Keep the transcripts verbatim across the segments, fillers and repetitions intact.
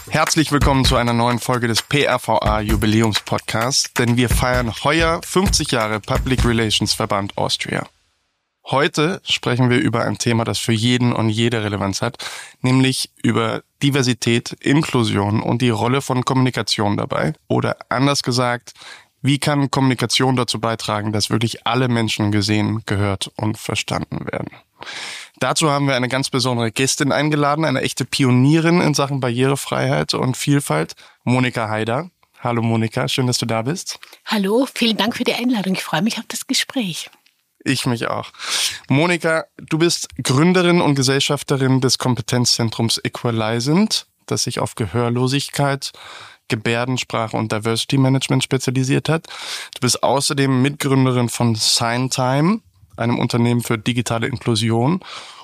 Herzlich willkommen zu einer neuen Folge des P R V A Jubiläumspodcasts, denn wir feiern heuer fünfzig Jahre Public Relations Verband Austria. Heute sprechen wir über ein Thema, das für jeden und jede Relevanz hat, nämlich über Diversität, Inklusion und die Rolle von Kommunikation dabei. Oder anders gesagt, wie kann Kommunikation dazu beitragen, dass wirklich alle Menschen gesehen, gehört und verstanden werden? Dazu haben wir eine ganz besondere Gästin eingeladen, eine echte Pionierin in Sachen Barrierefreiheit und Vielfalt, Monika Haider. Hallo Monika, schön, dass du da bist. Hallo, vielen Dank für die Einladung. Ich freue mich auf das Gespräch. Ich mich auch. Monika, du bist Gründerin und Gesellschafterin des Kompetenzzentrums Equalizant, das sich auf Gehörlosigkeit, Gebärdensprache und Diversity Management spezialisiert hat. Du bist außerdem Mitgründerin von Signtime, einem Unternehmen für digitale Inklusion.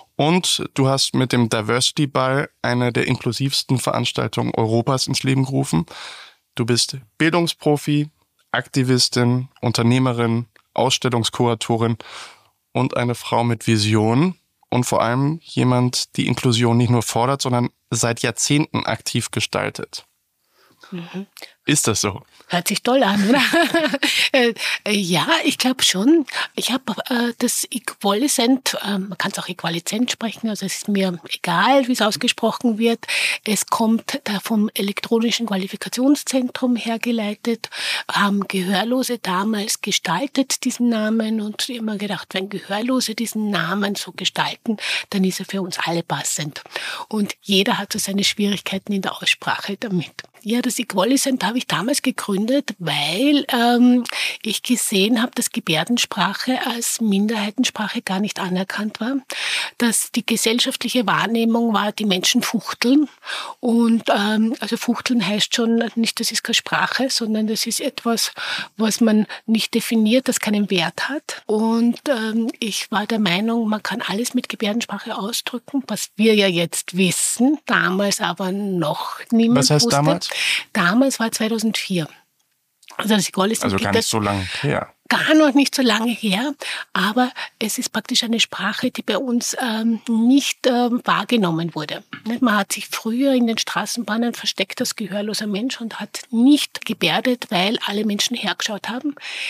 Und du hast mit dem Diversity Ball eine der inklusivsten Veranstaltungen Europas ins Leben gerufen. Du bist Bildungsprofi, Aktivistin, Unternehmerin, Ausstellungskuratorin und eine Frau mit Vision. Und vor allem jemand, die Inklusion nicht nur fordert, sondern seit Jahrzehnten aktiv gestaltet. Mhm. Ist das so? Hört sich toll an, oder? äh, ja, ich glaube schon. Ich habe äh, das Equalizant, äh, man kann es auch Equalizent sprechen, also es ist mir egal, wie es ausgesprochen wird. Es kommt da vom elektronischen Qualifikationszentrum hergeleitet, haben Gehörlose damals gestaltet, diesen Namen, und immer gedacht, wenn Gehörlose diesen Namen so gestalten, dann ist er für uns alle passend. Und jeder hat so seine Schwierigkeiten in der Aussprache damit. Ja, das Equalizant habe ich damals gegründet, weil ähm, ich gesehen habe, dass Gebärdensprache als Minderheitensprache gar nicht anerkannt war. Dass die gesellschaftliche Wahrnehmung war, die Menschen fuchteln. Und ähm, also fuchteln heißt schon nicht, das ist keine Sprache, sondern das ist etwas, was man nicht definiert, das keinen Wert hat. Und ähm, ich war der Meinung, man kann alles mit Gebärdensprache ausdrücken, was wir ja jetzt wissen, damals aber noch niemand wusste. Was heißt wusste. damals? Damals war zweitausendvier. Also das Equalizant Also gar nicht so lange her. Gar noch nicht so lange her, aber es ist praktisch eine Sprache, die bei uns ähm, nicht ähm, wahrgenommen wurde. Man hat sich früher in den Straßenbahnen versteckt als gehörloser Mensch und hat nicht gebärdet, weil alle Menschen hergeschaut haben.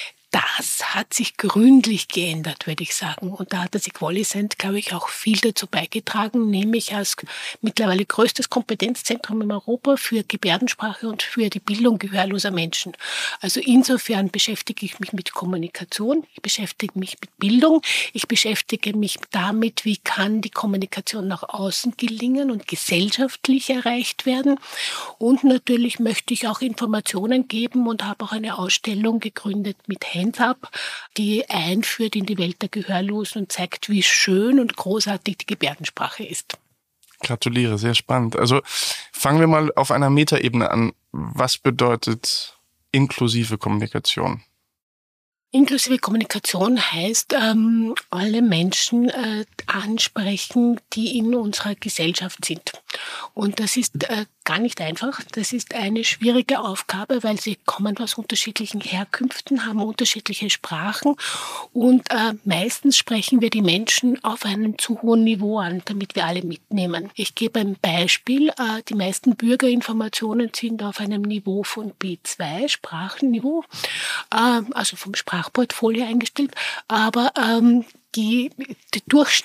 Das hat sich gründlich geändert, würde ich sagen. Und da hat das Equalizant, glaube ich, auch viel dazu beigetragen, nämlich als mittlerweile größtes Kompetenzzentrum in Europa für Gebärdensprache und für die Bildung gehörloser Menschen. Also insofern beschäftige ich mich mit Kommunikation, ich beschäftige mich mit Bildung, ich beschäftige mich damit, wie kann die Kommunikation nach außen gelingen und gesellschaftlich erreicht werden. Und natürlich möchte ich auch Informationen geben und habe auch eine Ausstellung gegründet mit Hands Up, die einführt in die Welt der Gehörlosen und zeigt, wie schön und großartig die Gebärdensprache ist. Gratuliere, sehr spannend. Also fangen wir mal auf einer Metaebene an. Was bedeutet inklusive Kommunikation? Inklusive Kommunikation heißt, ähm, alle Menschen äh, ansprechen, die in unserer Gesellschaft sind. Und das ist äh, gar nicht einfach. Das ist eine schwierige Aufgabe, weil sie kommen aus unterschiedlichen Herkünften, haben unterschiedliche Sprachen und äh, meistens sprechen wir die Menschen auf einem zu hohen Niveau an, damit wir alle mitnehmen. Ich gebe ein Beispiel. Äh, die meisten Bürgerinformationen sind auf einem Niveau von B zwei, Sprachenniveau, äh, also vom Sprachportfolio eingestellt, aber ähm, Die, die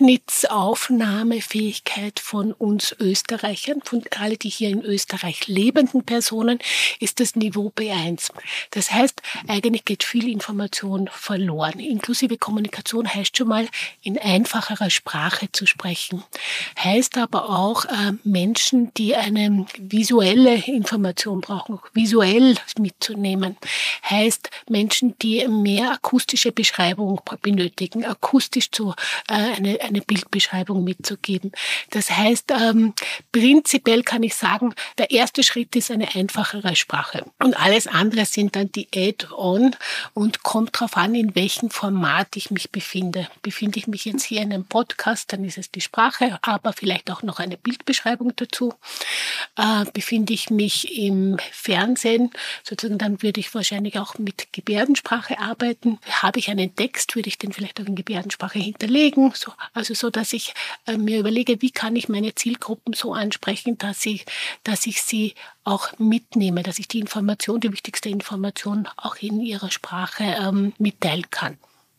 Durchschnittsaufnahmefähigkeit von uns Österreichern, von alle die hier in Österreich lebenden Personen, ist das Niveau B eins. Das heißt, eigentlich geht viel Information verloren. Inklusive Kommunikation heißt schon mal, in einfacherer Sprache zu sprechen. Heißt aber auch, äh, Menschen, die eine visuelle Information brauchen, visuell mitzunehmen. Heißt, Menschen, die mehr akustische Beschreibung benötigen, akustisch zu, äh, eine, eine Bildbeschreibung mitzugeben. Das heißt, ähm, prinzipiell kann ich sagen, der erste Schritt ist eine einfachere Sprache. Und alles andere sind dann die Add-on und kommt darauf an, in welchem Format ich mich befinde. Befinde ich mich jetzt hier in einem Podcast, dann ist es die Sprache, aber vielleicht auch noch eine Bildbeschreibung dazu. Äh, befinde ich mich im Fernsehen, sozusagen, dann würde ich wahrscheinlich auch mit Gebärdensprache arbeiten. Habe ich einen Text, würde ich den vielleicht auch in Gebärdensprache Gebärdensprache hinterlegen, so, also so, dass ich äh, mir überlege, wie kann ich meine Zielgruppen so ansprechen, dass ich, dass ich sie auch mitnehme, dass ich die Information, die wichtigste Information auch in ihrer Sprache ähm, mitteilen kann.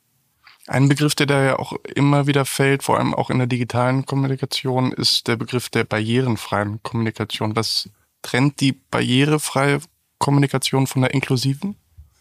Ein Begriff, der da ja auch immer wieder fällt, vor allem auch in der digitalen Kommunikation, ist der Begriff der barrierefreien Kommunikation. Was trennt die barrierefreie Kommunikation von der inklusiven?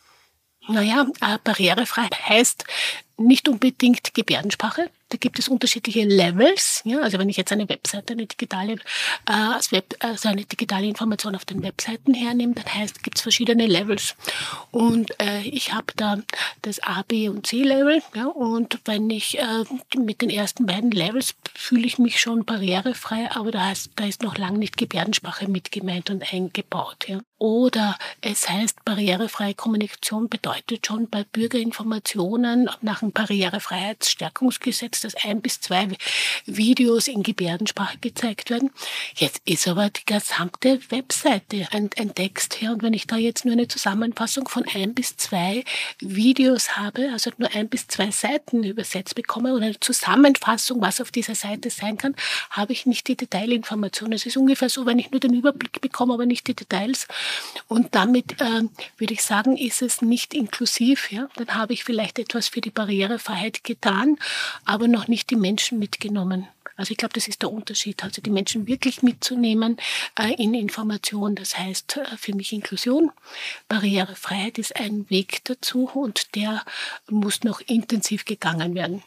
Naja, äh, barrierefrei heißt nicht unbedingt Gebärdensprache. Da gibt es unterschiedliche Levels. Ja? Also wenn ich jetzt eine Webseite, eine digitale, äh, als Web, also eine digitale Information auf den Webseiten hernehme, dann heißt, gibt es verschiedene Levels. Und äh, ich habe da das A, B und C-Level. Ja? Und wenn ich äh, mit den ersten beiden Levels fühle ich mich schon barrierefrei, aber da, heißt, da ist noch lange nicht Gebärdensprache mit gemeint und eingebaut. Ja? Oder es heißt, barrierefreie Kommunikation bedeutet schon bei Bürgerinformationen nach dem Barrierefreiheitsstärkungsgesetz, dass ein bis zwei Videos in Gebärdensprache gezeigt werden. Jetzt ist aber die gesamte Webseite ein, ein Text her. Und wenn ich da jetzt nur eine Zusammenfassung von ein bis zwei Videos habe, also nur ein bis zwei Seiten übersetzt bekomme oder eine Zusammenfassung, was auf dieser Seite sein kann, habe ich nicht die Detailinformation. Es ist ungefähr so, wenn ich nur den Überblick bekomme, aber nicht die Details. Und damit äh, würde ich sagen, ist es nicht inklusiv. Ja? Dann habe ich vielleicht etwas für die Barrierefreiheit getan, aber noch nicht die Menschen mitgenommen. Also ich glaube, das ist der Unterschied. Also die Menschen wirklich mitzunehmen äh, in Information. Das heißt äh, für mich Inklusion. Barrierefreiheit ist ein Weg dazu und der muss noch intensiv gegangen werden.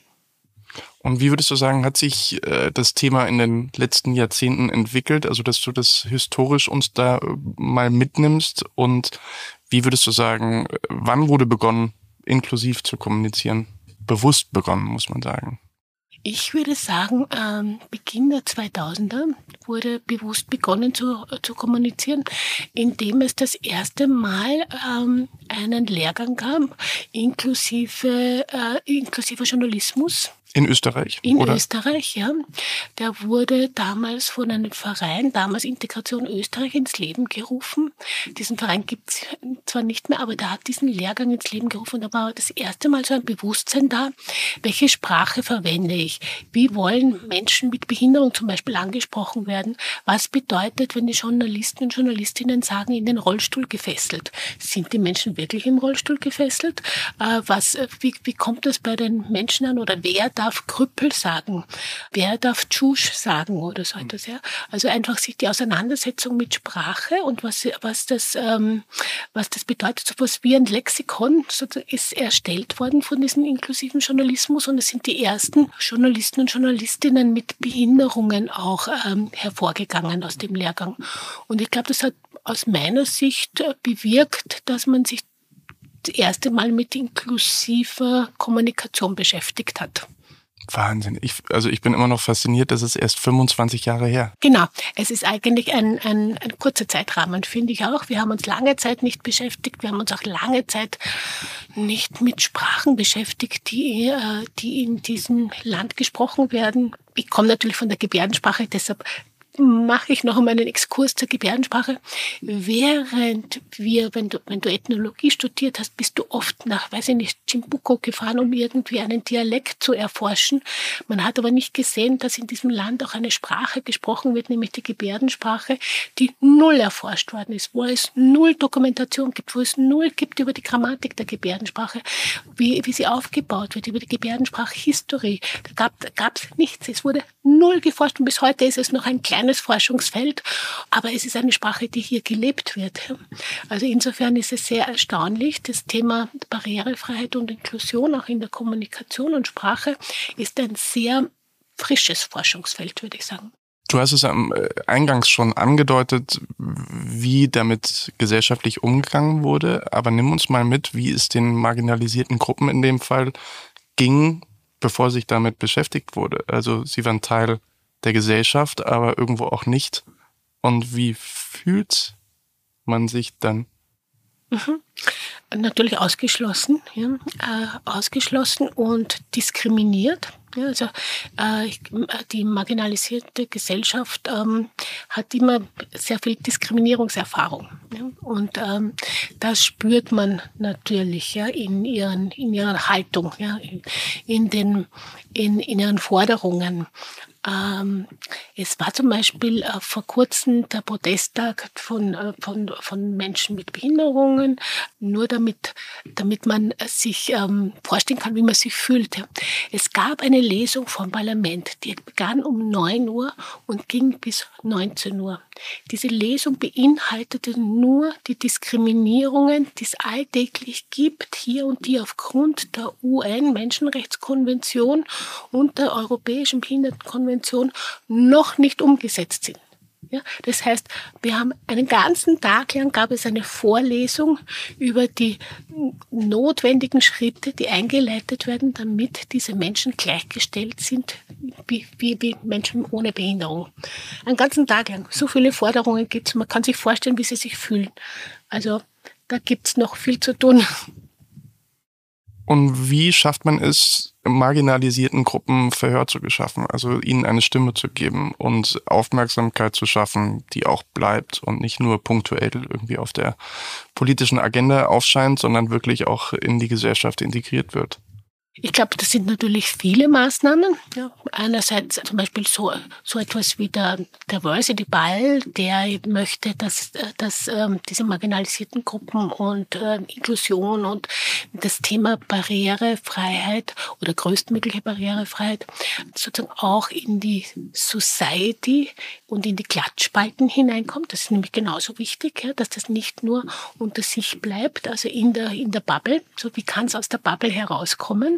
Und wie würdest du sagen, hat sich äh, das Thema in den letzten Jahrzehnten entwickelt? Also dass du das historisch uns da äh, mal mitnimmst. Und wie würdest du sagen, wann wurde begonnen, inklusiv zu kommunizieren? Bewusst begonnen, muss man sagen. Ich würde sagen, ähm, Beginn der zweitausender wurde bewusst begonnen zu, zu kommunizieren, indem es das erste Mal ähm, einen Lehrgang gab, inklusive, äh, inklusiver Journalismus. In Österreich? In oder? Österreich, ja. Der wurde damals von einem Verein, damals Integration Österreich, ins Leben gerufen. Diesen Verein gibt es zwar nicht mehr, aber der hat diesen Lehrgang ins Leben gerufen. Und da war das erste Mal so ein Bewusstsein da, welche Sprache verwende ich? Wie wollen Menschen mit Behinderung zum Beispiel angesprochen werden? Was bedeutet, wenn die Journalisten und Journalistinnen sagen, in den Rollstuhl gefesselt? Sind die Menschen wirklich im Rollstuhl gefesselt? Äh, was, wie, wie kommt das bei den Menschen an? Oder wer darf Krüppel sagen? Wer darf Tschusch sagen oder so etwas? Ja? Also einfach sich die Auseinandersetzung mit Sprache und was, was, das, ähm, was das bedeutet. So was wie ein Lexikon ist erstellt worden von diesem inklusiven Journalismus und es sind die ersten Journalisten und Journalistinnen mit Behinderungen auch ähm, hervorgegangen aus dem Lehrgang. Und ich glaube, das hat aus meiner Sicht äh, bewirkt, dass man sich das erste Mal mit inklusiver Kommunikation beschäftigt hat. Wahnsinn. Ich, also ich bin immer noch fasziniert, das ist erst fünfundzwanzig Jahre her. Genau. Es ist eigentlich ein, ein, ein kurzer Zeitrahmen, finde ich auch. Wir haben uns lange Zeit nicht beschäftigt. Wir haben uns auch lange Zeit nicht mit Sprachen beschäftigt, die, äh, die in diesem Land gesprochen werden. Ich komme natürlich von der Gebärdensprache, deshalb mache ich noch einmal einen Exkurs zur Gebärdensprache. Während wir, wenn du, wenn du Ethnologie studiert hast, bist du oft nach, weiß ich nicht, Chimbuco gefahren, um irgendwie einen Dialekt zu erforschen. Man hat aber nicht gesehen, dass in diesem Land auch eine Sprache gesprochen wird, nämlich die Gebärdensprache, die null erforscht worden ist, wo es null Dokumentation gibt, wo es null gibt über die Grammatik der Gebärdensprache, wie, wie sie aufgebaut wird, über die Gebärdensprachhistorie. Da gab es nichts. Es wurde null geforscht und bis heute ist es noch ein kleines Forschungsfeld, aber es ist eine Sprache, die hier gelebt wird. Also insofern ist es sehr erstaunlich. Das Thema Barrierefreiheit und Inklusion auch in der Kommunikation und Sprache ist ein sehr frisches Forschungsfeld, würde ich sagen. Du hast es am Eingangs schon angedeutet, wie damit gesellschaftlich umgegangen wurde, aber nimm uns mal mit, wie es den marginalisierten Gruppen in dem Fall ging, bevor sich damit beschäftigt wurde. Also sie waren Teil der Gesellschaft, aber irgendwo auch nicht. Und wie fühlt man sich dann? Mhm. Natürlich ausgeschlossen, ja, äh, ausgeschlossen und diskriminiert. Ja, also äh, die marginalisierte Gesellschaft ähm, hat immer sehr viel Diskriminierungserfahrung. Ja? Und ähm, das spürt man natürlich ja, in, ihren, in ihrer Haltung, ja? in, in, den, in, in ihren Forderungen. Ähm, es war zum Beispiel äh, vor kurzem der Protesttag von, äh, von, von Menschen mit Behinderungen, nur damit, damit man sich ähm, vorstellen kann, wie man sich fühlt. Es gab eine Lesung vom Parlament, die begann um neun Uhr und ging bis neunzehn Uhr. Diese Lesung beinhaltete nur die Diskriminierungen, die es alltäglich gibt, hier und die aufgrund der U N-Menschenrechtskonvention und der Europäischen Behindertenkonvention noch nicht umgesetzt sind. Ja, das heißt, wir haben einen ganzen Tag lang gab es eine Vorlesung über die notwendigen Schritte, die eingeleitet werden, damit diese Menschen gleichgestellt sind wie, wie, wie Menschen ohne Behinderung. Einen ganzen Tag lang. So viele Forderungen gibt es. Man kann sich vorstellen, wie sie sich fühlen. Also da gibt es noch viel zu tun. Und wie schafft man es, marginalisierten Gruppen Verhör zu geschaffen, also ihnen eine Stimme zu geben und Aufmerksamkeit zu schaffen, die auch bleibt und nicht nur punktuell irgendwie auf der politischen Agenda aufscheint, sondern wirklich auch in die Gesellschaft integriert wird? Ich glaube, das sind natürlich viele Maßnahmen. Ja, einerseits zum Beispiel so, so etwas wie der Diversity Ball, der möchte, dass, dass ähm, diese marginalisierten Gruppen und äh, Inklusion und das Thema Barrierefreiheit oder größtmögliche Barrierefreiheit sozusagen auch in die Society und in die Klatschspalten hineinkommt. Das ist nämlich genauso wichtig, ja, dass das nicht nur unter sich bleibt, also in der, in der Bubble. So wie kann es aus der Bubble herauskommen?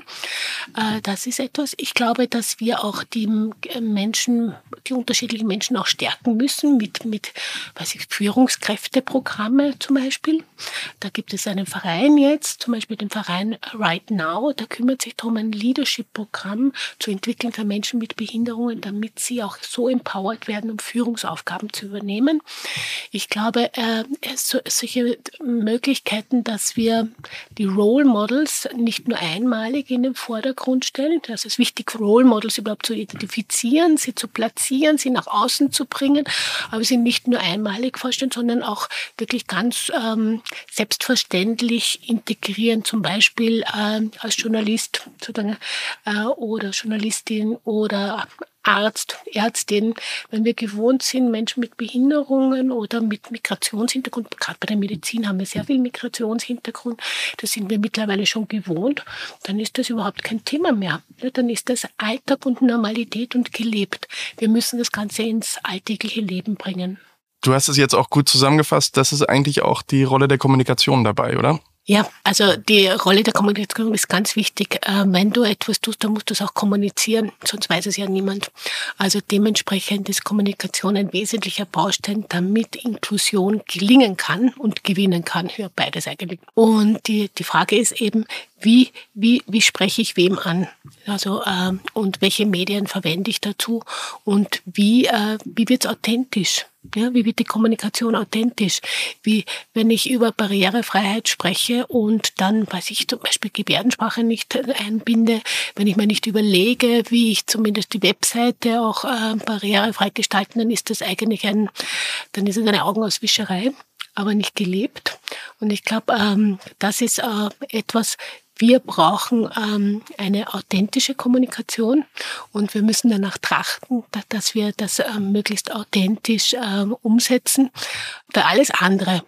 Das ist etwas. Ich glaube, dass wir auch die Menschen, die unterschiedlichen Menschen auch stärken müssen mit, mit weiß ich, Führungskräfteprogramme zum Beispiel. Da gibt es einen Verein jetzt, zum Beispiel den Verein Right Now, der kümmert sich darum, ein Leadership-Programm zu entwickeln für Menschen mit Behinderungen, damit sie auch so empowered werden, um Führungsaufgaben zu übernehmen. Ich glaube, äh, so, solche Möglichkeiten, dass wir die Role Models nicht nur einmalig in den Vordergrund stellen. Das ist wichtig, Role Models überhaupt zu identifizieren, sie zu platzieren, sie nach außen zu bringen, aber sie nicht nur einmalig vorstellen, sondern auch wirklich ganz ähm, selbstverständlich integrieren, zum Beispiel äh, als Journalist sozusagen, äh, oder Journalistin oder Arzt, Ärztin, wenn wir gewohnt sind, Menschen mit Behinderungen oder mit Migrationshintergrund, gerade bei der Medizin haben wir sehr viel Migrationshintergrund, das sind wir mittlerweile schon gewohnt, dann ist das überhaupt kein Thema mehr. Ja, dann ist das Alltag und Normalität und gelebt. Wir müssen das Ganze ins alltägliche Leben bringen. Du hast es jetzt auch gut zusammengefasst, das ist eigentlich auch die Rolle der Kommunikation dabei, oder? Ja, also die Rolle der Kommunikation ist ganz wichtig. Wenn du etwas tust, dann musst du es auch kommunizieren, sonst weiß es ja niemand. Also dementsprechend ist Kommunikation ein wesentlicher Baustein, damit Inklusion gelingen kann und gewinnen kann. Ja, beides eigentlich. Und die, die Frage ist eben, wie, wie, wie spreche ich wem an? Also, äh, und welche Medien verwende ich dazu? Und wie, äh, wie wird es authentisch? Ja, wie wird die Kommunikation authentisch? Wie, wenn ich über Barrierefreiheit spreche und dann, weiß ich, zum Beispiel Gebärdensprache nicht einbinde, wenn ich mir nicht überlege, wie ich zumindest die Webseite auch äh, barrierefrei gestalten, dann ist das eigentlich ein, dann ist es eine Augenauswischerei, aber nicht gelebt. Und ich glaube, ähm, das ist äh, etwas, wir brauchen ähm, eine authentische Kommunikation und wir müssen danach trachten, dass, dass wir das ähm, möglichst authentisch ähm, umsetzen. Oder alles andere,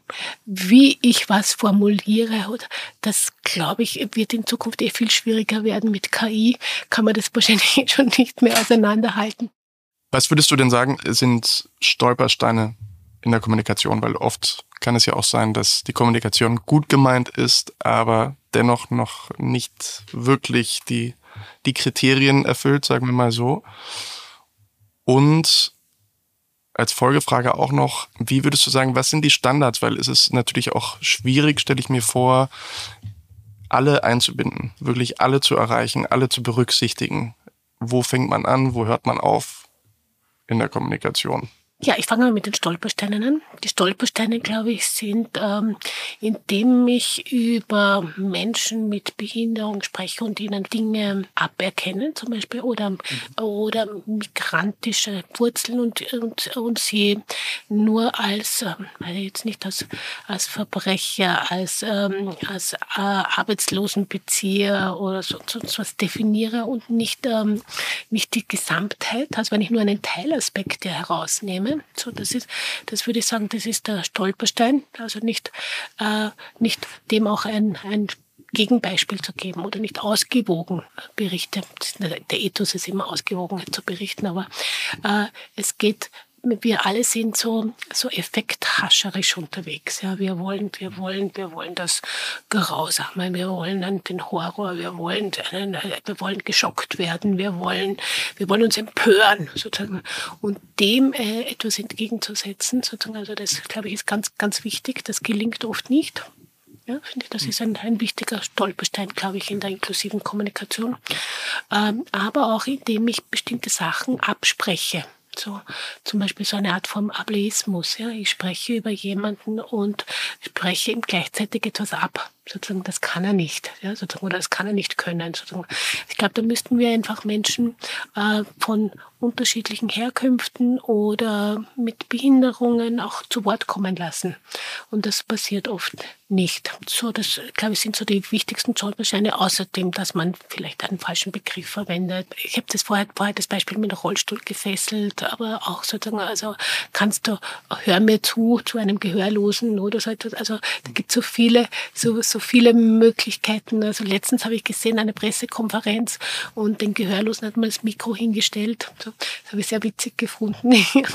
wie ich was formuliere, oder das, glaube ich, wird in Zukunft eh viel schwieriger werden. Mit K I kann man das wahrscheinlich schon nicht mehr auseinanderhalten. Was würdest du denn sagen, sind Stolpersteine in der Kommunikation? Weil oft kann es ja auch sein, dass die Kommunikation gut gemeint ist, aber dennoch noch nicht wirklich die, die Kriterien erfüllt, sagen wir mal so. Und als Folgefrage auch noch, wie würdest du sagen, was sind die Standards? Weil es ist natürlich auch schwierig, stelle ich mir vor, alle einzubinden, wirklich alle zu erreichen, alle zu berücksichtigen. Wo fängt man an, wo hört man auf in der Kommunikation? Ja, ich fange mal mit den Stolpersteinen an. Die Stolpersteine, glaube ich, sind, ähm, indem ich über Menschen mit Behinderung spreche und ihnen Dinge aberkennen, zum Beispiel, oder, mhm. oder migrantische Wurzeln und, und, und sie nur als, äh, also jetzt nicht als, als Verbrecher, als, ähm, als äh, Arbeitslosenbezieher oder so, sonst was definiere und nicht, ähm, nicht die Gesamtheit, also wenn ich nur einen Teilaspekt herausnehme. So, das ist, das würde ich sagen, das ist der Stolperstein. Also nicht, äh, nicht dem auch ein, ein Gegenbeispiel zu geben oder nicht ausgewogen Berichte. Der Ethos ist immer ausgewogen zu berichten, aber äh, es geht. Wir alle sind so, so effekthascherisch unterwegs. Ja, wir wollen, wir wollen, wir wollen das Grausame, wir wollen dann den Horror, wir wollen, wir wollen geschockt werden, wir wollen, wir wollen uns empören, sozusagen. Und dem äh, etwas entgegenzusetzen, sozusagen, also das, glaube ich, ist ganz, ganz wichtig. Das gelingt oft nicht. Ja, finde ich, das ist ein, ein wichtiger Stolperstein, glaube ich, in der inklusiven Kommunikation. Ähm, aber auch, indem ich bestimmte Sachen abspreche. So, zum Beispiel so eine Art von Ableismus. Ja. Ich spreche über jemanden und spreche ihm gleichzeitig etwas ab. Sozusagen, das kann er nicht. Ja, sozusagen, oder das kann er nicht können. Sozusagen. Ich glaube, da müssten wir einfach Menschen äh, von unterschiedlichen Herkünften oder mit Behinderungen auch zu Wort kommen lassen. Und das passiert oft nicht. So, das, glaube ich, sind so die wichtigsten Stolpersteine, außerdem, dass man vielleicht einen falschen Begriff verwendet. Ich habe das vorher, vorher das Beispiel mit dem Rollstuhl gefesselt, aber auch sozusagen, also kannst du, hör mir zu, zu einem Gehörlosen oder so etwas. Also da gibt es so viele, so, so viele Möglichkeiten. Also letztens habe ich gesehen, eine Pressekonferenz und den Gehörlosen hat man das Mikro hingestellt. So, das habe ich sehr witzig gefunden,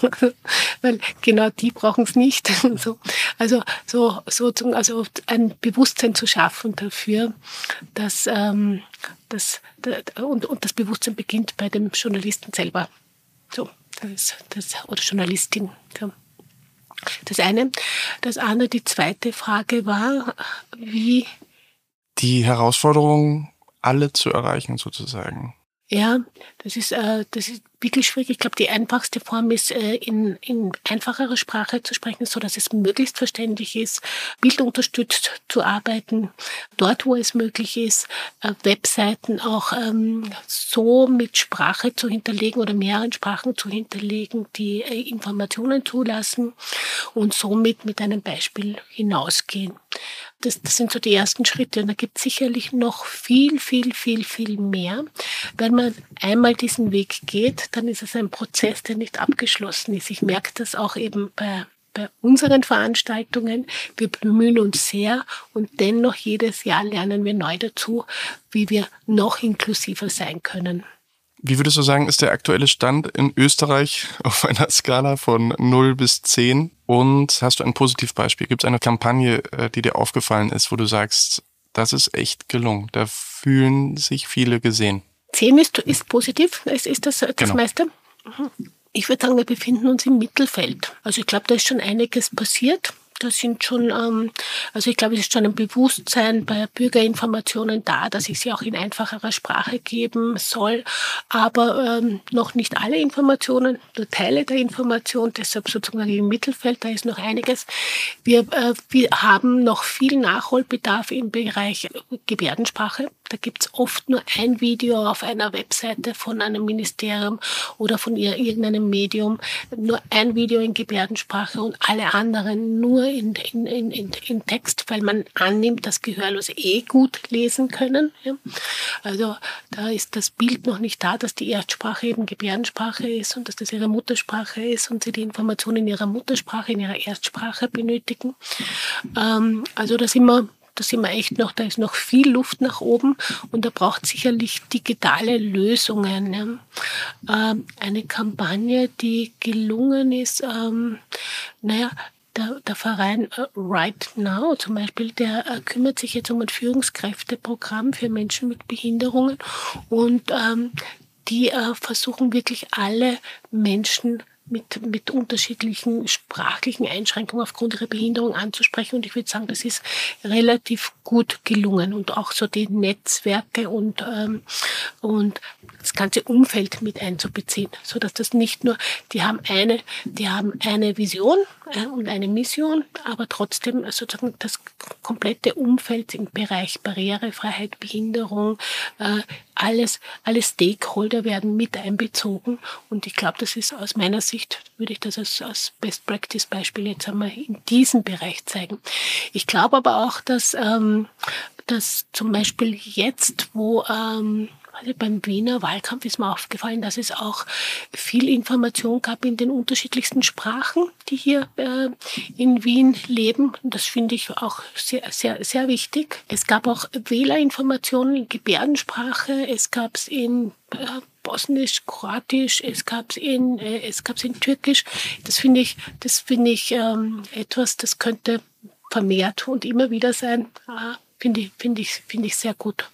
weil genau die brauchen es nicht. So, also so, so, also ein Bewusstsein zu schaffen dafür, dass ähm, das, und, und das Bewusstsein beginnt bei dem Journalisten selber. So, das, das, oder Journalistin. So. Das eine. Das andere, die zweite Frage war, wie... Die Herausforderung, alle zu erreichen sozusagen. Ja, das ist, äh, das ist wirklich schwierig. Ich glaube, die einfachste Form ist, äh, in, in einfacherer Sprache zu sprechen, so dass es möglichst verständlich ist, bildunterstützt zu arbeiten, dort, wo es möglich ist, äh, Webseiten auch ähm, so mit Sprache zu hinterlegen oder mehreren Sprachen zu hinterlegen, die äh, Informationen zulassen und somit mit einem Beispiel hinausgehen. Das, das sind so die ersten Schritte. Und da gibt es sicherlich noch viel, viel, viel, viel mehr. Wenn man einmal diesen Weg geht, dann ist es ein Prozess, der nicht abgeschlossen ist. Ich merke das auch eben bei, bei unseren Veranstaltungen. Wir bemühen uns sehr und dennoch jedes Jahr lernen wir neu dazu, wie wir noch inklusiver sein können. Wie würdest du sagen, ist der aktuelle Stand in Österreich auf einer Skala von null bis zehn? Und hast du ein Positivbeispiel? Gibt es eine Kampagne, die dir aufgefallen ist, wo du sagst, das ist echt gelungen, da fühlen sich viele gesehen? zehn ist, ist positiv, ist, ist das das genau. meiste? Ich würde sagen, wir befinden uns im Mittelfeld. Also ich glaube, da ist schon einiges passiert. Da sind schon, ähm, also ich glaube, es ist schon ein Bewusstsein bei Bürgerinformationen da, dass ich sie auch in einfacherer Sprache geben soll, aber ähm, noch nicht alle Informationen, nur Teile der Information, deshalb sozusagen im Mittelfeld, da ist noch einiges. Wir, äh, wir haben noch viel Nachholbedarf im Bereich Gebärdensprache. Da gibt es oft nur ein Video auf einer Webseite von einem Ministerium oder von irgendeinem Medium, nur ein Video in Gebärdensprache und alle anderen nur in, in, in, in Text, weil man annimmt, dass Gehörlose eh gut lesen können. Ja. Also da ist das Bild noch nicht da, dass die Erstsprache eben Gebärdensprache ist und dass das ihre Muttersprache ist und sie die Informationen in ihrer Muttersprache, in ihrer Erstsprache benötigen. Ähm, also da sind wir Da sind wir echt noch, da ist noch viel Luft nach oben und da braucht sicherlich digitale Lösungen. Ja. Ähm, eine Kampagne, die gelungen ist, ähm, naja, der, der Verein Right Now zum Beispiel, der äh, kümmert sich jetzt um ein Führungskräfteprogramm für Menschen mit Behinderungen und ähm, die äh, versuchen wirklich alle Menschen mit, mit unterschiedlichen sprachlichen Einschränkungen aufgrund ihrer Behinderung anzusprechen. Und ich würde sagen, das ist relativ gut gelungen. Und auch so die Netzwerke und, ähm, und das ganze Umfeld mit einzubeziehen, so dass das nicht nur, die haben eine, die haben eine Vision äh, und eine Mission, aber trotzdem sozusagen das komplette Umfeld im Bereich Barrierefreiheit, Behinderung, äh, alles, alle Stakeholder werden mit einbezogen. Und ich glaube, das ist aus meiner Sicht, würde ich das als, als Best-Practice-Beispiel jetzt einmal in diesem Bereich zeigen. Ich glaube aber auch, dass, ähm, dass zum Beispiel jetzt, wo ähm, also beim Wiener Wahlkampf ist mir aufgefallen, dass es auch viel Information gab in den unterschiedlichsten Sprachen, die hier äh, in Wien leben. Und das finde ich auch sehr, sehr, sehr wichtig. Es gab auch Wählerinformationen in Gebärdensprache. Es gab es in äh, Bosnisch, Kroatisch. Es gab es in, äh, es gab es in Türkisch. Das finde ich, das finde ich ähm, etwas, das könnte vermehrt und immer wieder sein. Äh, finde ich, finde ich, finde ich sehr gut.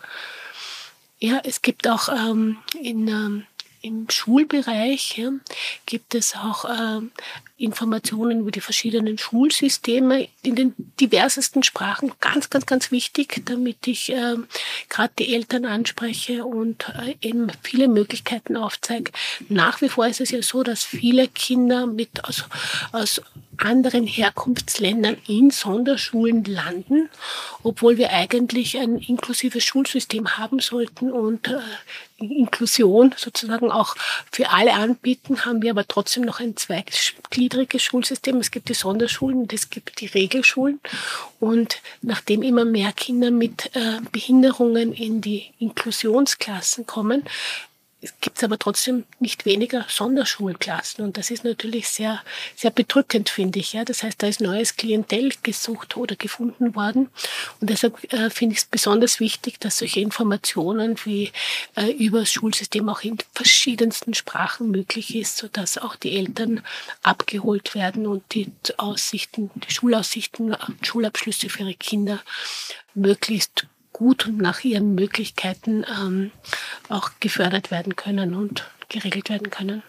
Ja, es gibt auch ähm, in, ähm, im Schulbereich ja, gibt es auch ähm, Informationen über die verschiedenen Schulsysteme in den diversesten Sprachen. Ganz, ganz, ganz wichtig, damit ich ähm, gerade die Eltern anspreche und äh, eben viele Möglichkeiten aufzeige. Nach wie vor ist es ja so, dass viele Kinder mit aus, aus anderen Herkunftsländern in Sonderschulen landen, obwohl wir eigentlich ein inklusives Schulsystem haben sollten und äh, Inklusion sozusagen auch für alle anbieten, haben wir aber trotzdem noch ein zweigliedriges Schulsystem. Es gibt die Sonderschulen und es gibt die Regelschulen. Und nachdem immer mehr Kinder mit äh, Behinderungen in die Inklusionsklassen kommen, es gibt aber trotzdem nicht weniger Sonderschulklassen und das ist natürlich sehr, sehr bedrückend, finde ich. Ja, das heißt, da ist neues Klientel gesucht oder gefunden worden und deshalb äh, finde ich es besonders wichtig, dass solche Informationen wie äh, über das Schulsystem auch in verschiedensten Sprachen möglich ist, sodass auch die Eltern abgeholt werden und die Aussichten, die Schulaussichten, Schulabschlüsse für ihre Kinder möglichst gut und nach ihren Möglichkeiten ähm, auch gefördert werden können und geregelt werden können.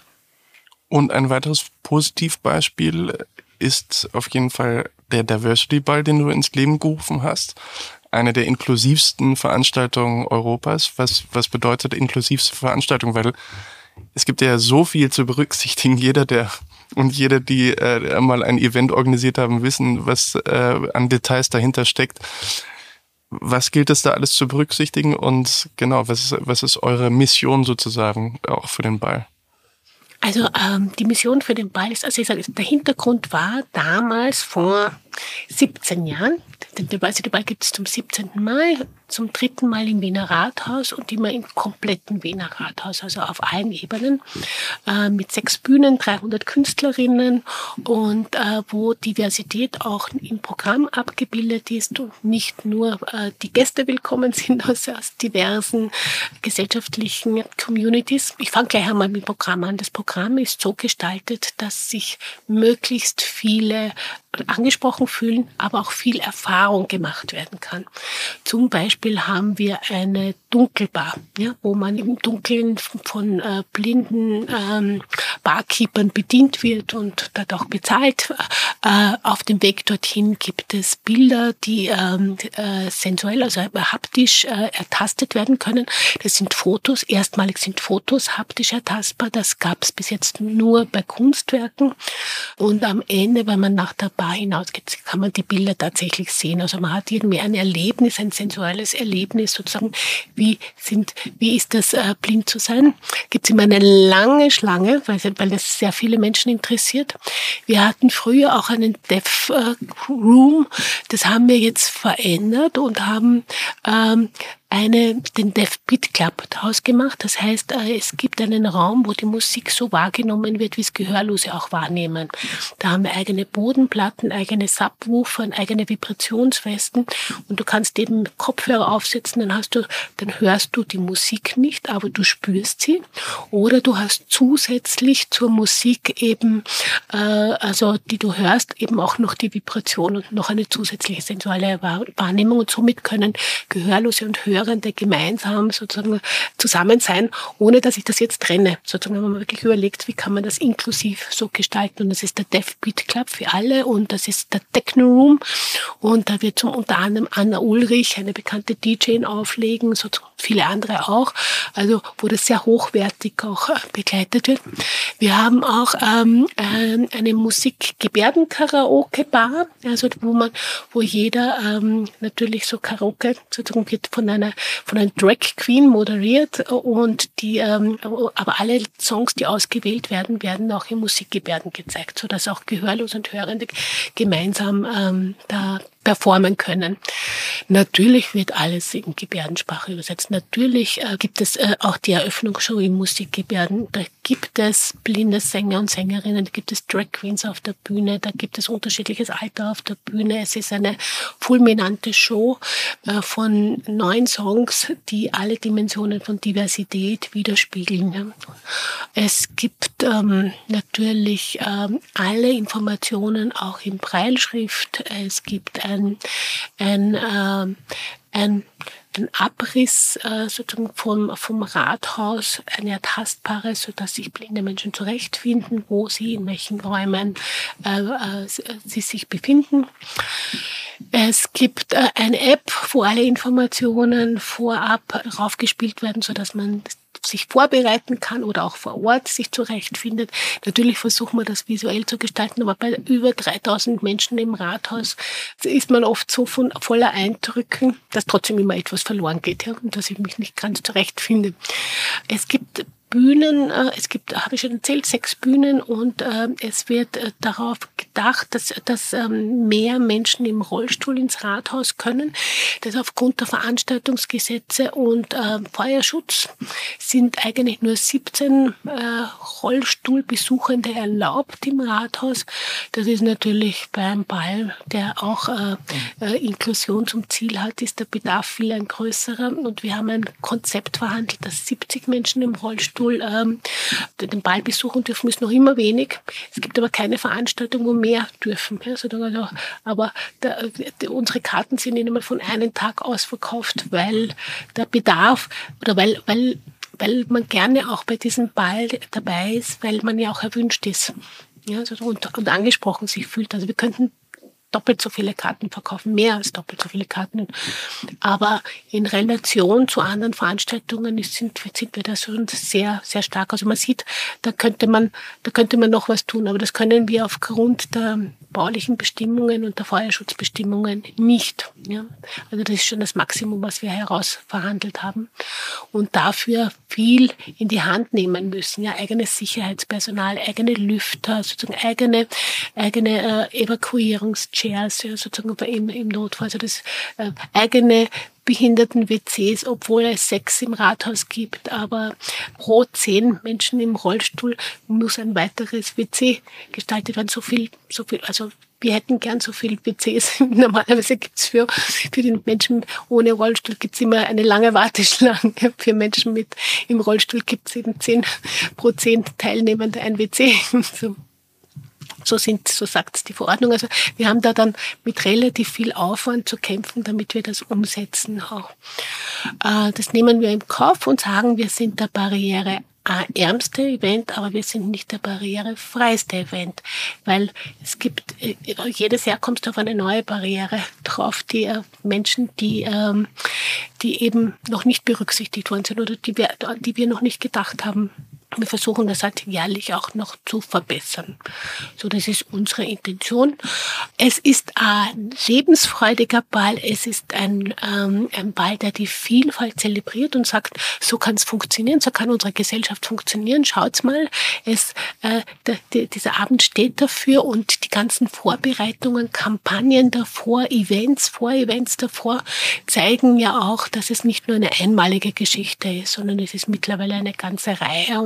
Und ein weiteres Positivbeispiel ist auf jeden Fall der Diversity Ball, den du ins Leben gerufen hast. Eine der inklusivsten Veranstaltungen Europas. Was, was bedeutet inklusivste Veranstaltung? Weil es gibt ja so viel zu berücksichtigen. Jeder, der und jede, die äh, mal ein Event organisiert haben, wissen, was äh, an Details dahinter steckt. Was gilt es da alles zu berücksichtigen und genau, was ist, was ist eure Mission sozusagen auch für den Ball? Also ähm, die Mission für den Ball ist, also ich sage, der Hintergrund war damals vor siebzehn Jahren, den Diversity Ball gibt es zum siebzehnten Mal, zum dritten Mal im Wiener Rathaus und immer im kompletten Wiener Rathaus, also auf allen Ebenen, äh, mit sechs Bühnen, dreihundert Künstlerinnen und äh, wo Diversität auch im Programm abgebildet ist und nicht nur äh, die Gäste willkommen sind aus, aus diversen gesellschaftlichen Communities. Ich fange gleich einmal mit dem Programm an. Das Programm ist so gestaltet, dass sich möglichst viele angesprochen fühlen, aber auch viel Erfahrung gemacht werden kann. Zum Beispiel haben wir eine Dunkelbar, ja, wo man im Dunkeln von äh, blinden ähm, Barkeepern bedient wird und dort auch bezahlt. Äh, auf dem Weg dorthin gibt es Bilder, die ähm, äh, sensuell, also haptisch äh, ertastet werden können. Das sind Fotos, erstmalig sind Fotos haptisch ertastbar. Das gab es bis jetzt nur bei Kunstwerken. Und am Ende, wenn man nach der Bar hinausgeht, kann man die Bilder tatsächlich sehen. Also man hat irgendwie ein Erlebnis, ein sensuelles Erlebnis sozusagen. Wie sind, wie ist das, äh, blind zu sein? Gibt es immer eine lange Schlange, weil, weil das sehr viele Menschen interessiert. Wir hatten früher auch einen Deaf äh, Room. Das haben wir jetzt verändert und haben ähm, eine, den Deaf Beat Club daraus gemacht. Das heißt, es gibt einen Raum, wo die Musik so wahrgenommen wird, wie es Gehörlose auch wahrnehmen. Da haben wir eigene Bodenplatten, eigene Subwoofer, eigene Vibrationswesten und du kannst eben Kopfhörer aufsetzen, dann hast du, dann hörst du die Musik nicht, aber du spürst sie. Oder du hast zusätzlich zur Musik eben, äh, also die du hörst, eben auch noch die Vibration und noch eine zusätzliche sensuelle Wahrnehmung und somit können Gehörlose und Hörer Hörende gemeinsam sozusagen zusammen sein, ohne dass ich das jetzt trenne. Sozusagen, wenn man wirklich überlegt, wie kann man das inklusiv so gestalten. Und das ist der Deaf Beat Club für alle und das ist der Techno Room. Und da wird zum unter anderem Anna Ulrich, eine bekannte D J, auflegen, so viele andere auch. Also wo das sehr hochwertig auch begleitet wird. Wir haben auch ähm, eine Musik-Gebärden-Karaoke-Bar, also wo man, wo jeder ähm, natürlich so Karaoke sozusagen wird von einer von einer Drag Queen moderiert und die ähm, aber alle Songs, die ausgewählt werden, werden auch in Musikgebärden gezeigt, so dass auch Gehörlose und Hörende gemeinsam ähm, da performen können. Natürlich wird alles in Gebärdensprache übersetzt. Natürlich äh, gibt es äh, auch die Eröffnungsshow in Musikgebärden. Da gibt es blinde Sänger und Sängerinnen, da gibt es Drag Queens auf der Bühne, da gibt es unterschiedliches Alter auf der Bühne. Es ist eine fulminante Show äh, von neun Songs, die alle Dimensionen von Diversität widerspiegeln. Ja. Es gibt ähm, natürlich ähm, alle Informationen auch in Brailleschrift. Es gibt ein ein, ein, äh, ein, ein Abriss äh, sozusagen vom, vom Rathaus, eine ertastbare, sodass sich blinde Menschen zurechtfinden, wo sie, in welchen Räumen äh, äh, sie sich befinden. Es gibt äh, eine App, wo alle Informationen vorab raufgespielt werden, sodass man sich vorbereiten kann oder auch vor Ort sich zurechtfindet. Natürlich versuchen wir das visuell zu gestalten, aber bei über dreitausend Menschen im Rathaus ist man oft so von voller Eindrücken, dass trotzdem immer etwas verloren geht, ja, und dass ich mich nicht ganz zurechtfinde. Es gibt Bühnen, es gibt, habe ich schon erzählt, sechs Bühnen und äh, es wird äh, darauf gedacht, dass, dass ähm, mehr Menschen im Rollstuhl ins Rathaus können. Das aufgrund der Veranstaltungsgesetze und äh, Feuerschutz sind eigentlich nur siebzehn äh, Rollstuhlbesuchende erlaubt im Rathaus. Das ist natürlich beim Ball, der auch äh, äh, Inklusion zum Ziel hat, ist der Bedarf viel ein größerer und wir haben ein Konzept verhandelt, dass siebzig Menschen im Rollstuhl Ähm, den Ball besuchen dürfen, ist noch immer wenig. Es gibt aber keine Veranstaltung, wo mehr dürfen. Ja, also, aber da, die, unsere Karten sind nicht einmal von einem Tag ausverkauft, weil der Bedarf oder weil, weil, weil man gerne auch bei diesem Ball dabei ist, weil man ja auch erwünscht ist, ja, also, und, und angesprochen sich fühlt. Also wir könnten doppelt so viele Karten verkaufen, mehr als doppelt so viele Karten. Aber in Relation zu anderen Veranstaltungen sind, sind wir da schon sehr, sehr stark. Also man sieht, da könnte man, da könnte man noch was tun, aber das können wir aufgrund der baulichen Bestimmungen und der Feuerschutzbestimmungen nicht. Ja. Also das ist schon das Maximum, was wir herausverhandelt haben und dafür viel in die Hand nehmen müssen. Ja, eigenes Sicherheitspersonal, eigene Lüfter, sozusagen eigene, eigene äh, Evakuierungschairs, ja, sozusagen im, im Notfall, also das äh, eigene Behinderten-W Cs, obwohl es sechs im Rathaus gibt, aber pro zehn Menschen im Rollstuhl muss ein weiteres W C gestaltet werden. So viel, so viel, also wir hätten gern so viel W Cs. Normalerweise gibt's für, für die Menschen ohne Rollstuhl gibt's immer eine lange Warteschlange. Für Menschen mit im Rollstuhl gibt's eben zehn pro zehn Teilnehmende ein W C. So. So sind, so sagt es die Verordnung. Also wir haben da dann mit relativ viel Aufwand zu kämpfen, damit wir das umsetzen auch. Äh, das nehmen wir im Kauf und sagen, wir sind der Barriere ärmste Event, aber wir sind nicht der barrierefreiste Event, weil es gibt, jedes Jahr kommst du auf eine neue Barriere drauf, die äh, Menschen, die, ähm, die eben noch nicht berücksichtigt worden sind oder die wir, die wir noch nicht gedacht haben. Wir versuchen das halt jährlich auch noch zu verbessern. So, das ist unsere Intention. Es ist ein lebensfreudiger Ball. Es ist ein, ähm, ein Ball, der die Vielfalt zelebriert und sagt, so kann es funktionieren, so kann unsere Gesellschaft funktionieren. Schaut's mal, es, äh, der, der, dieser Abend steht dafür und die ganzen Vorbereitungen, Kampagnen davor, Events, Vor-Events davor zeigen ja auch, dass es nicht nur eine einmalige Geschichte ist, sondern es ist mittlerweile eine ganze Reihe und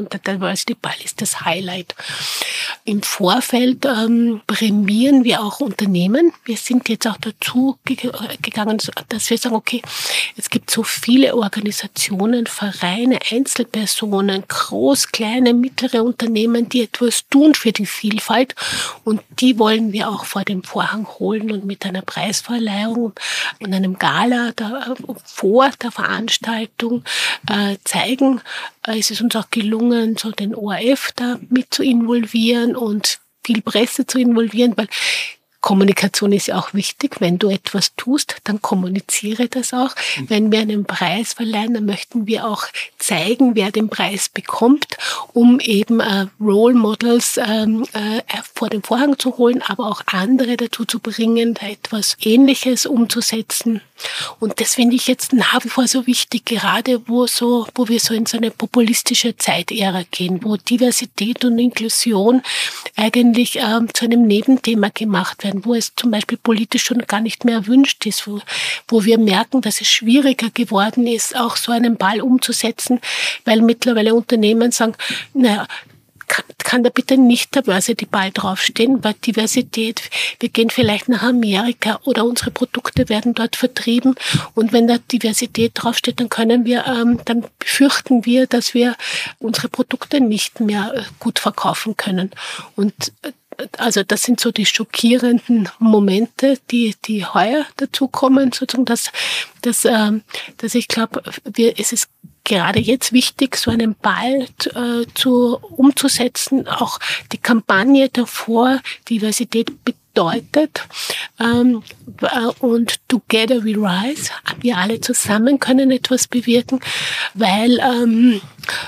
der Diversity Ball ist das Highlight. Im Vorfeld ähm, prämieren wir auch Unternehmen. Wir sind jetzt auch dazu ge- gegangen, dass wir sagen, okay, es gibt so viele Organisationen, Vereine, Einzelpersonen, groß, kleine, mittlere Unternehmen, die etwas tun für die Vielfalt, und die wollen wir auch vor den Vorhang holen und mit einer Preisverleihung und einem Gala da, vor der Veranstaltung äh, zeigen. Es ist uns auch gelungen, so den O R F da mit zu involvieren und viel Presse zu involvieren, weil Kommunikation ist ja auch wichtig. Wenn du etwas tust, dann kommuniziere das auch. Mhm. Wenn wir einen Preis verleihen, dann möchten wir auch zeigen, wer den Preis bekommt, um eben äh, Role Models ähm, äh, vor den Vorhang zu holen, aber auch andere dazu zu bringen, da etwas Ähnliches umzusetzen. Und das finde ich jetzt nach wie vor so wichtig, gerade wo so, wo wir so in so eine populistische Zeitära gehen, wo Diversität und Inklusion eigentlich ähm, zu einem Nebenthema gemacht werden, wo es zum Beispiel politisch schon gar nicht mehr erwünscht ist, wo, wo wir merken, dass es schwieriger geworden ist, auch so einen Ball umzusetzen, weil mittlerweile Unternehmen sagen, naja, kann, kann da bitte nicht Diversity Ball draufstehen, weil Diversität, wir gehen vielleicht nach Amerika oder unsere Produkte werden dort vertrieben, und wenn da Diversität draufsteht, dann können wir, ähm, dann befürchten wir, dass wir unsere Produkte nicht mehr äh, gut verkaufen können. Und äh, Also das sind so die schockierenden Momente, die die heuer dazukommen, sozusagen, dass, dass, ähm, dass ich glaube, wir, es ist gerade jetzt wichtig, so einen Ball äh, zu, umzusetzen. Auch die Kampagne davor, Diversität bedeutet, ähm, und Together We Rise, wir alle zusammen können etwas bewirken, weil ähm,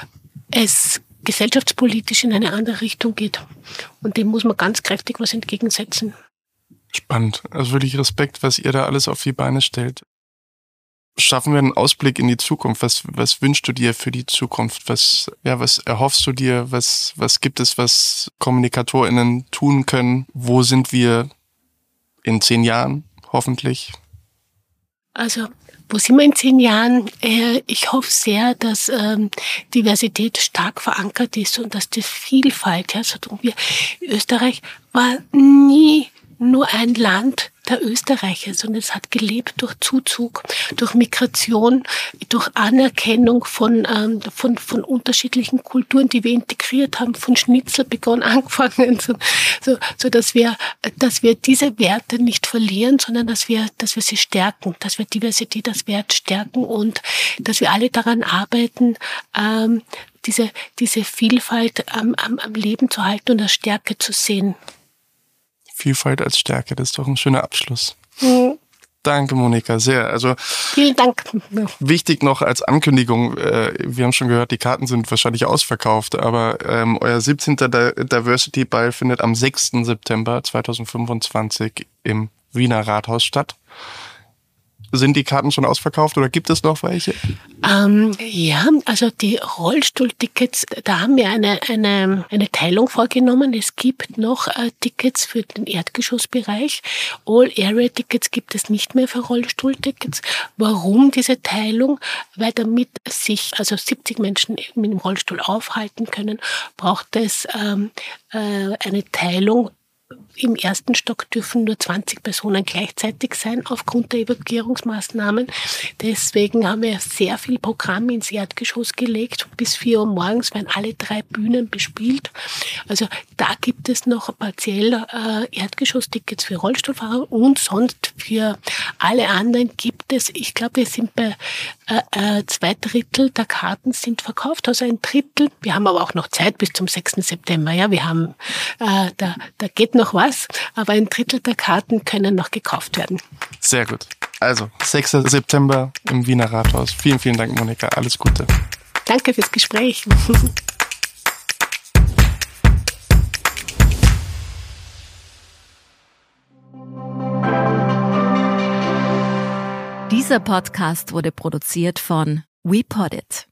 es gesellschaftspolitisch in eine andere Richtung geht. Und dem muss man ganz kräftig was entgegensetzen. Spannend. Also wirklich Respekt, was ihr da alles auf die Beine stellt. Schaffen wir einen Ausblick in die Zukunft. Was, was wünschst du dir für die Zukunft? Was, ja, was erhoffst du dir? Was, was gibt es, was KommunikatorInnen tun können? Wo sind wir in zehn Jahren, hoffentlich? Also, wo sind wir in zehn Jahren? Ich hoffe sehr, dass ähm, Diversität stark verankert ist und dass die Vielfalt, ja, also wir, Österreich war nie nur ein Land der Österreicher, sondern es hat gelebt durch Zuzug, durch Migration, durch Anerkennung von, ähm, von, von unterschiedlichen Kulturen, die wir integriert haben, von Schnitzel begonnen, angefangen, so, so, so dass wir, dass wir diese Werte nicht verlieren, sondern dass wir, dass wir sie stärken, dass wir Diversität als Wert stärken und dass wir alle daran arbeiten, ähm, diese, diese Vielfalt am, am, am Leben zu halten und als Stärke zu sehen. Vielfalt als Stärke, das ist doch ein schöner Abschluss. Mhm. Danke, Monika, sehr. Also vielen Dank. Wichtig noch als Ankündigung, äh, wir haben schon gehört, die Karten sind wahrscheinlich ausverkauft, aber ähm, euer siebzehnter Diversity Ball findet am sechsten September zweitausendfünfundzwanzig im Wiener Rathaus statt. Sind die Karten schon ausverkauft oder gibt es noch welche? Ähm, ja, also die Rollstuhltickets, da haben wir eine, eine, eine Teilung vorgenommen. Es gibt noch äh, Tickets für den Erdgeschossbereich. All-Area-Tickets gibt es nicht mehr für Rollstuhltickets. Warum diese Teilung? Weil damit sich also siebzig Menschen mit dem Rollstuhl aufhalten können, braucht es ähm, äh, eine Teilung. Im ersten Stock dürfen nur zwanzig Personen gleichzeitig sein aufgrund der Evakuierungsmaßnahmen. Deswegen haben wir sehr viel Programm ins Erdgeschoss gelegt. Bis vier Uhr morgens werden alle drei Bühnen bespielt. Also da gibt es noch partiell äh, Erdgeschoss-Tickets für Rollstuhlfahrer und sonst für alle anderen gibt es, ich glaube, wir sind bei äh, äh, zwei Drittel der Karten sind verkauft, also ein Drittel. Wir haben aber auch noch Zeit bis zum sechsten September. Ja, wir haben, äh, da, da geht noch was, aber ein Drittel der Karten können noch gekauft werden. Sehr gut. Also, sechster September im Wiener Rathaus. Vielen, vielen Dank, Monika. Alles Gute. Danke fürs Gespräch. Dieser Podcast wurde produziert von WePoddit.